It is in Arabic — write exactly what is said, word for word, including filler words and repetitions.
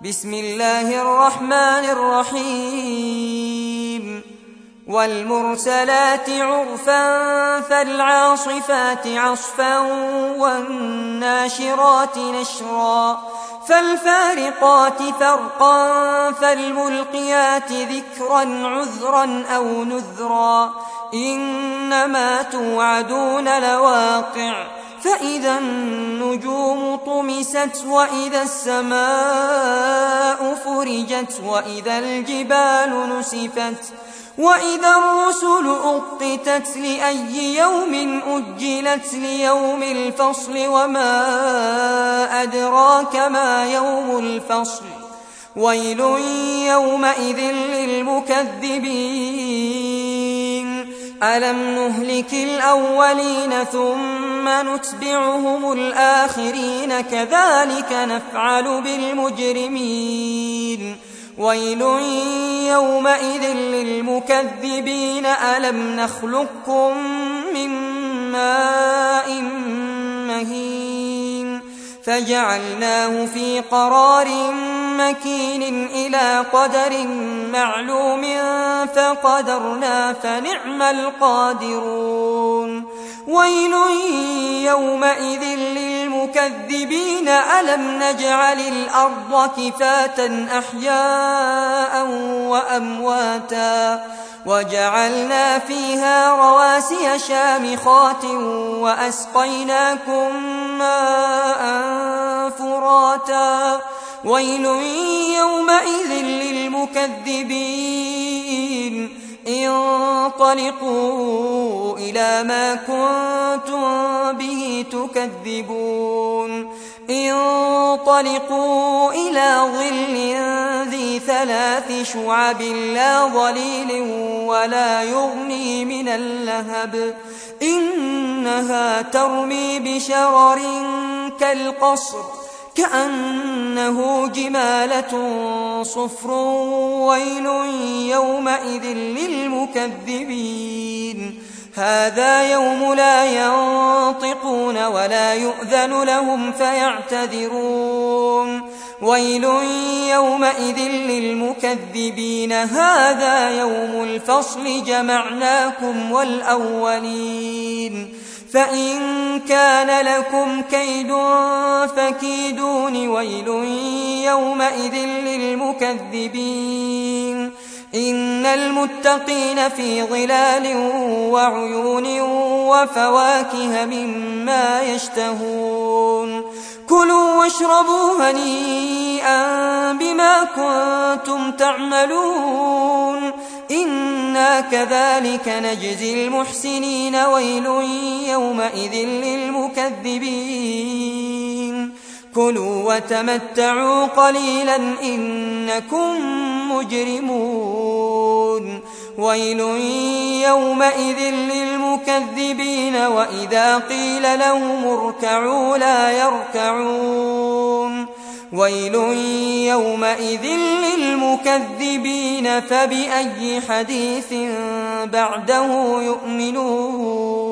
بسم الله الرحمن الرحيم والمرسلات عرفا فالعاصفات عصفا والناشرات نشرا فالفارقات فرقا فالملقيات ذكرا عذرا أو نذرا إنما توعدون لواقع فإذا النجوم طمست وإذا السماء فرجت وإذا الجبال نسفت وإذا الرسل أقتت لأي يوم أجلت ليوم الفصل وما أدراك ما يوم الفصل ويل يومئذ للمكذبين ألم نهلك الأولين ثم نتبعهم الآخرين كذلك نفعل بالمجرمين ويل يومئذ للمكذبين ألم نخلقكم من ماء مهين فجعلناه في قرار مكين إلى قدر معلوم فقدرنا فنعم القادرون ويل يومئذ للمكذبين ألم نجعل الأرض كفاتا أحياء وأمواتا وجعلنا فيها رواسي شامخات وأسقيناكم ماء فراتا ويل يومئذ للمكذبين انطلقوا إلى ما كنتم به تكذبون انطلقوا إلى ظل ذي ثلاث شعب لا ظليل ولا يغني من اللهب إنها ترمي بشرر كالقصر كأنه جمالة صفر ويل يومئذ للمكذبين هذا يوم لا ينطقون ولا يؤذن لهم فيعتذرون ويل يومئذ للمكذبين هذا يوم الفصل جمعناكم والأولين فإن كان لكم كيد فكيدون ويل يومئذ للمكذبين إن المتقين في ظلال وعيون وفواكه مما يشتهون كلوا واشربوا هنيئا بما كنتم تعملون إنا كذلك نجزي المحسنين ويل يومئذ للمكذبين كلوا وتمتعوا قليلا إنكم مجرمون ويل يومئذ للمكذبين وإذا قيل لهم اركعوا لا يركعون ويل يومئذ للمكذبين فبأي حديث بعده يؤمنون